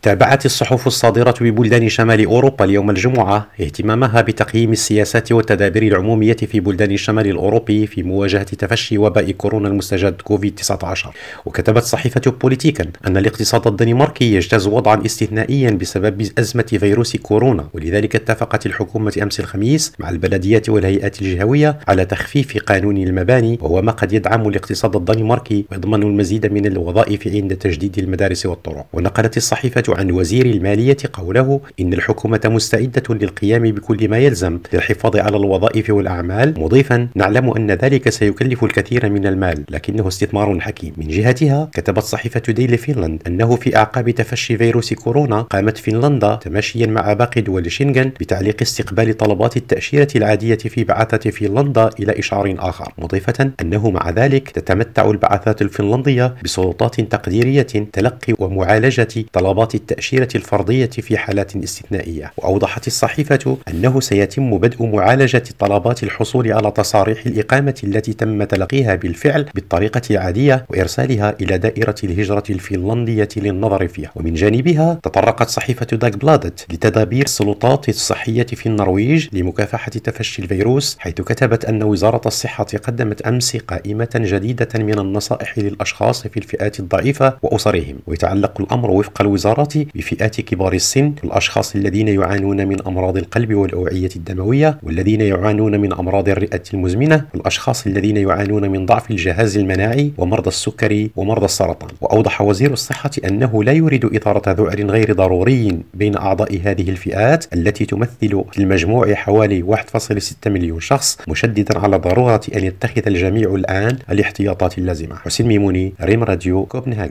تابعت الصحف الصادرة ببلدان شمال أوروبا اليوم الجمعة اهتمامها بتقييم السياسات والتدابير العمومية في بلدان الشمال الأوروبي في مواجهة تفشي وباء كورونا المستجد كوفيد-19. وكتبت صحيفة بوليتيكا أن الاقتصاد الدنماركي يجتاز وضعا استثنائيا بسبب أزمة فيروس كورونا، ولذلك اتفقت الحكومة أمس الخميس مع البلديات والهيئات الجهوية على تخفيف قانون المباني، وهو ما قد يدعم الاقتصاد الدنماركي ويضمن المزيد من الوظائف عند تجديد المدارس والطرق. ونقلت الصحيفة عن وزير المالية قوله إن الحكومة مستعدة للقيام بكل ما يلزم للحفاظ على الوظائف والأعمال، مضيفا: نعلم أن ذلك سيكلف الكثير من المال لكنه استثمار حكيم. من جهتها كتبت صحيفة ديلي فنلند أنه في أعقاب تفشي فيروس كورونا قامت فنلندا تماشيا مع باقي دول شنغن بتعليق استقبال طلبات التأشيرة العادية في بعثة فنلندا إلى إشعار آخر، مضيفة أنه مع ذلك تتمتع البعثات الفنلندية بسلطات تقديرية تلقي ومعالجة طلبات التأشيرة الفردية في حالات استثنائية. وأوضحت الصحيفة أنه سيتم بدء معالجة طلبات الحصول على تصاريح الإقامة التي تم تلقيها بالفعل بالطريقة العادية وإرسالها إلى دائرة الهجرة الفنلندية للنظر فيها. ومن جانبها تطرقت صحيفة داغ بلادت لتدابير السلطات الصحية في النرويج لمكافحة تفشي الفيروس، حيث كتبت أن وزارة الصحة قدمت أمس قائمة جديدة من النصائح للأشخاص في الفئات الضعيفة وأسرهم، ويتعلق الأمر وفق الوزارة بفئات كبار السن، الأشخاص الذين يعانون من أمراض القلب والأوعية الدموية، والذين يعانون من أمراض الرئة المزمنة، والأشخاص الذين يعانون من ضعف الجهاز المناعي، ومرضى السكري ومرضى السرطان. وأوضح وزير الصحة أنه لا يريد إثارة ذعر غير ضروري بين أعضاء هذه الفئات التي تمثل في المجموع حوالي 1.6 مليون شخص، مشددا على ضرورة أن يتخذ الجميع الآن الاحتياطات اللازمة. حسين ميموني، ريم راديو، كوبنهاجن.